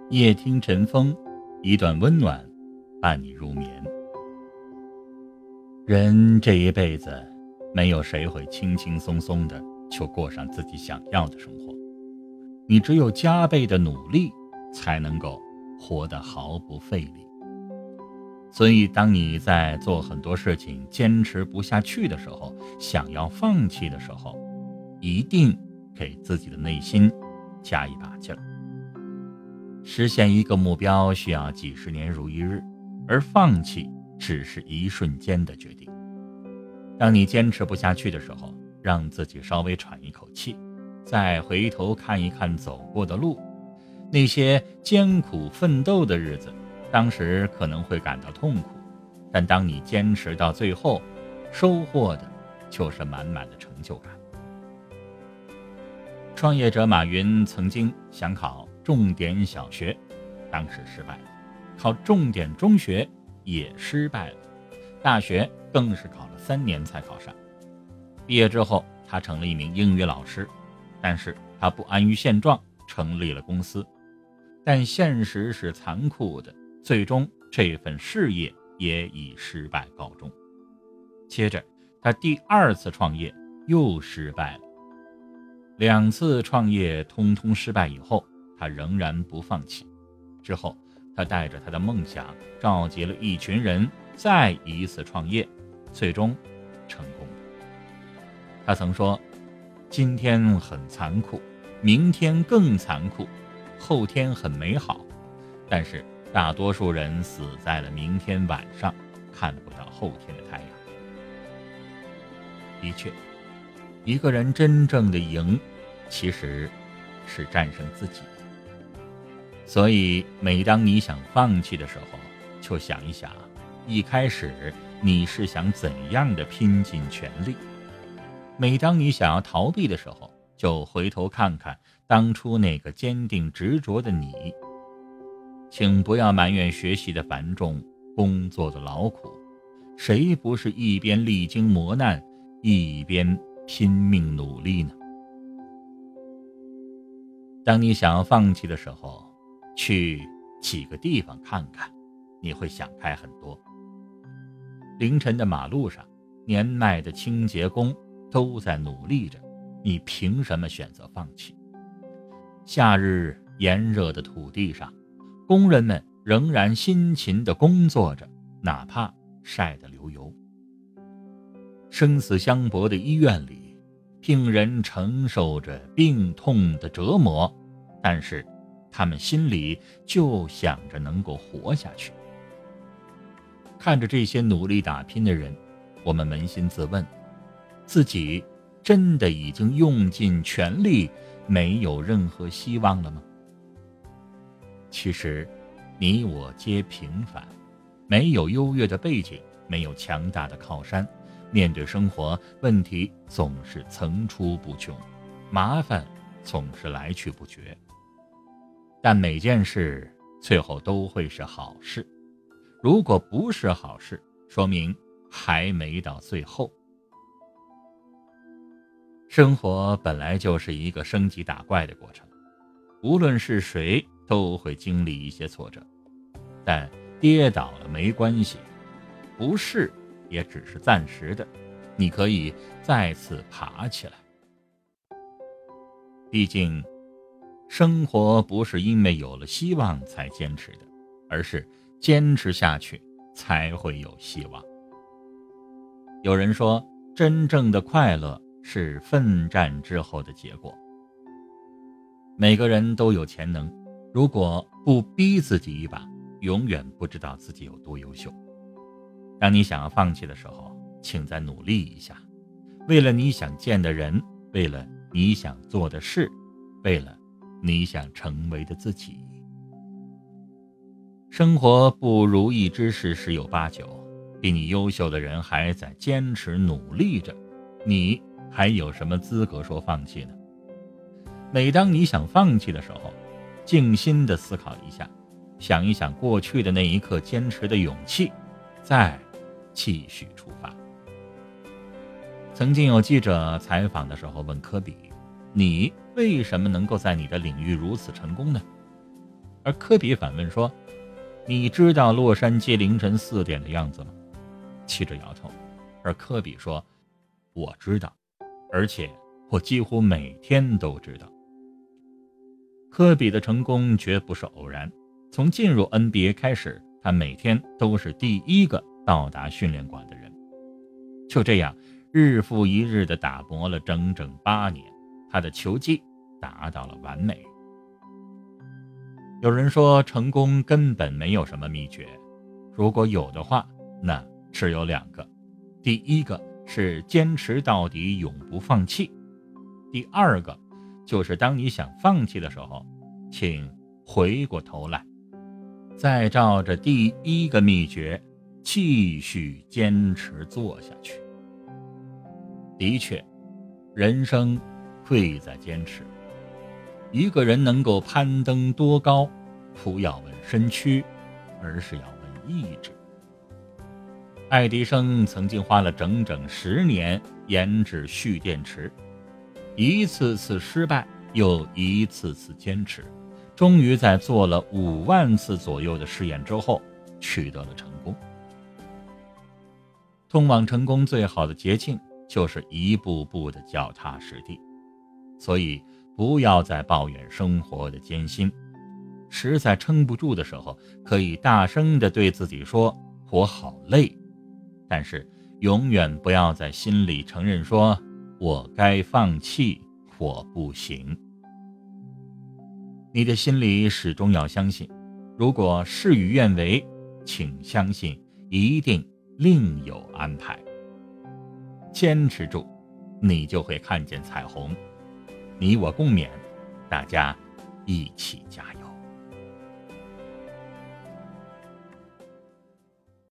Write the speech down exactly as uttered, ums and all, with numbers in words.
夜听晨风，一段温暖伴你入眠。人这一辈子，没有谁会轻轻松松的就过上自己想要的生活。你只有加倍的努力，才能够活得毫不费力。所以当你在做很多事情坚持不下去的时候，想要放弃的时候，一定给自己的内心加一把劲儿。实现一个目标需要几十年如一日，而放弃只是一瞬间的决定。当你坚持不下去的时候，让自己稍微喘一口气，再回头看一看走过的路，那些艰苦奋斗的日子，当时可能会感到痛苦，但当你坚持到最后，收获的就是满满的成就感。创业者马云曾经想考重点小学，当时失败了；考重点中学也失败了，大学更是考了三年才考上。毕业之后，他成了一名英语老师，但是他不安于现状，成立了公司。但现实是残酷的，最终这份事业也以失败告终。接着他第二次创业又失败了，两次创业通通失败以后，他仍然不放弃。之后他带着他的梦想，召集了一群人，再一次创业，最终成功了。他曾说，今天很残酷，明天更残酷，后天很美好，但是大多数人死在了明天晚上，看不到后天的太阳。的确，一个人真正的赢，其实是战胜自己。所以每当你想放弃的时候，就想一想，一开始你是想怎样的拼尽全力。每当你想要逃避的时候，就回头看看当初那个坚定执着的你。请不要埋怨学习的繁重，工作的劳苦，谁不是一边历经磨难，一边拼命努力呢？当你想要放弃的时候，去几个地方看看，你会想开很多。凌晨的马路上，年迈的清洁工都在努力着，你凭什么选择放弃？夏日炎热的土地上，工人们仍然辛勤地工作着，哪怕晒得流油。生死相搏的医院里，病人承受着病痛的折磨，但是他们心里就想着能够活下去。看着这些努力打拼的人，我们扪心自问，自己真的已经用尽全力，没有任何希望了吗？其实你我皆平凡，没有优越的背景，没有强大的靠山，面对生活，问题总是层出不穷，麻烦总是来去不绝。但每件事最后都会是好事，如果不是好事，说明还没到最后。生活本来就是一个升级打怪的过程，无论是谁都会经历一些挫折，但跌倒了没关系，不是也只是暂时的，你可以再次爬起来。毕竟生活不是因为有了希望才坚持的，而是坚持下去才会有希望。有人说，真正的快乐是奋战之后的结果。每个人都有潜能，如果不逼自己一把，永远不知道自己有多优秀。当你想要放弃的时候，请再努力一下，为了你想见的人，为了你想做的事，为了你想成为的自己。生活不如意之事十有八九，比你优秀的人还在坚持努力着，你还有什么资格说放弃呢？每当你想放弃的时候，静心地思考一下，想一想过去的那一刻坚持的勇气，再继续出发。曾经有记者采访的时候问科比，你为什么能够在你的领域如此成功呢？ 而科比反问说，你知道洛杉矶凌晨四点的样子吗？记者摇头，而科比说，我知道，而且我几乎每天都知道。科比的成功绝不是偶然，从进入 N B A 开始，他每天都是第一个到达训练馆的人。就这样，日复一日地打磨了整整八年，他的球技达到了完美。有人说，成功根本没有什么秘诀，如果有的话，那只有两个。第一个是坚持到底，永不放弃。第二个就是当你想放弃的时候，请回过头来，再照着第一个秘诀继续坚持做下去。的确，人生贵在坚持。一个人能够攀登多高，不要问身躯，而是要问意志。爱迪生曾经花了整整十年研制蓄电池，一次次失败，又一次次坚持，终于在做了五万次左右的试验之后，取得了成功。通往成功最好的捷径，就是一步步的脚踏实地。所以不要再抱怨生活的艰辛，实在撑不住的时候，可以大声地对自己说，我好累，但是永远不要在心里承认说，我该放弃，我不行。你的心里始终要相信，如果事与愿违，请相信一定另有安排。坚持住，你就会看见彩虹。你我共勉，大家一起加油。